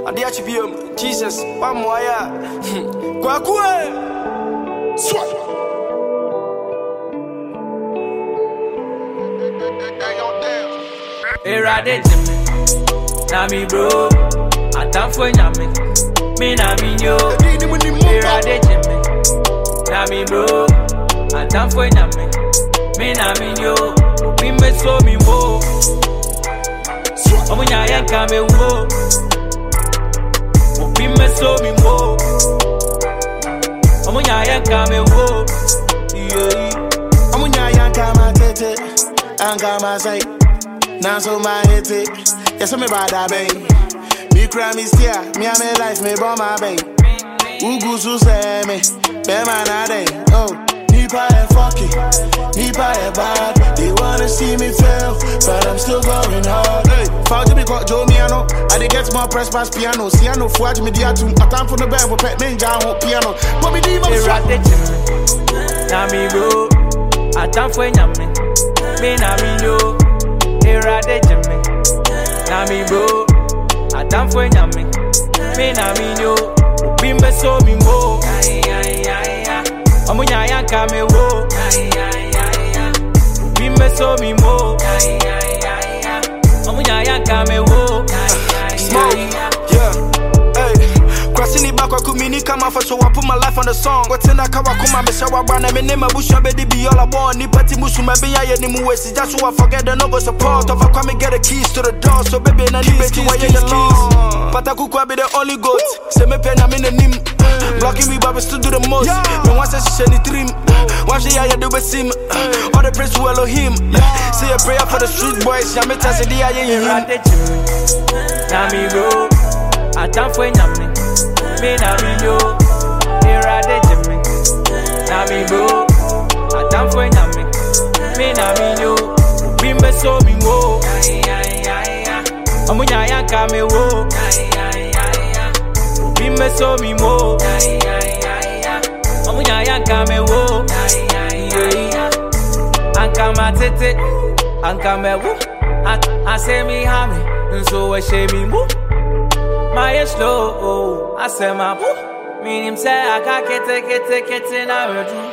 Adiachibim, Jesus, one more. Kwakue! Swat! Erade Jimmy, Nami bro, I time for Yami, me Nami yo. Erade Jimmy, Nami bro, I time for Yami, me Nami yo. We me so me mo, Omunya yanka me wo. We me so me mo, Omunya yanka me wo. Omunya yanka ma tete, yanka ma say. Now so my hit it, yes I'm about that baby. Me cry me steer, me and me life me born my baby. Ugu so say me, be man a day. Oh, Nipa and fucky, Nipa and bad. They wanna see me fail, but I'm still going hard. Hey, found me got Joe Miano, I dey get more press pass piano. See I know forge me dia too. I time for the band for pet me down piano. But me di my shot. Nami bro, I time for Yami, me Nami yo. Erade Jimmy, Nami bro, I time for Yami, me Nami yo. Be me so me mo, Omunya yanka me wo. Be me so me mo, Omunya yanka me wo. Crossing it back, I could mini come off, so I put my life on the song. What's in that Kawakuma, Meshawa Brand, and name a bush, baby, be all I want. Nipati Musuma, be I any more. It's just so I forget the number support. If I come and get the keys to the door, so baby, and I need to why you alone. But I could be the only goat. Say me pen, I'm in the nim. Blocking me, but still do the most. No one says she any dream. One day I do the same. All the praise to Elohim. Say a prayer for the street boys. I'm a task of the I Nami bro, I time for Yami. Me Nami yo, Erade Jimmy, Nami bro, I time for Yami, me Nami yo. Be me so me mo, Omunya yanka me wo. Be me so me mo, Omunya yanka me wo. Anka ma tete, anka me wo. I say me hami, so I say me mo. My slow, I say my boo. Meaning say I can't get it, na redu.